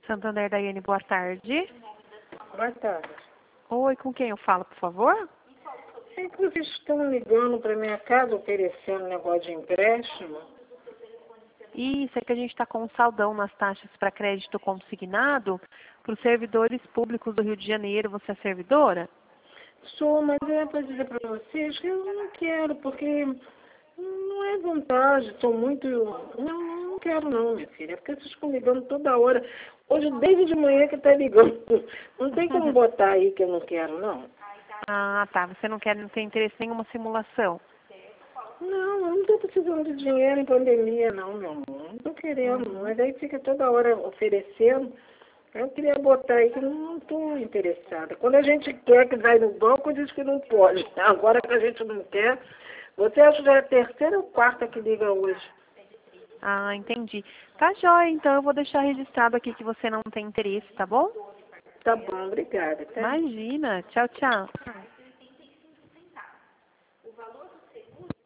Santander, Daiane, boa tarde. Boa tarde. Oi, com quem eu falo, por favor? É que vocês estão ligando para minha casa oferecendo negócio de empréstimo? Isso, é que a gente está com um saldão nas taxas para crédito consignado para os servidores públicos do Rio de Janeiro. Você é servidora? Sou, mas é para dizer para vocês que eu não quero, porque não é vantagem, estou muito... Não quero não, minha filha, é porque vocês estão ligando toda hora. Hoje, desde de manhã que está ligando. Não tem como botar aí que eu não quero, não. Ah, tá. Você não quer, não tem interesse em nenhuma simulação? Não, eu não estou precisando de dinheiro em pandemia, não, meu amor. Não estou querendo, mas aí fica toda hora oferecendo. Eu queria botar aí que eu não estou interessada. Quando a gente quer que vai no banco, diz que não pode. Agora que a gente não quer, você acha que já é a terceira ou quarta que liga hoje? Ah, entendi. Tá joia, então eu vou deixar registrado aqui que você não tem interesse, tá bom? Tá bom, obrigada. Tá? Imagina. Tchau, tchau.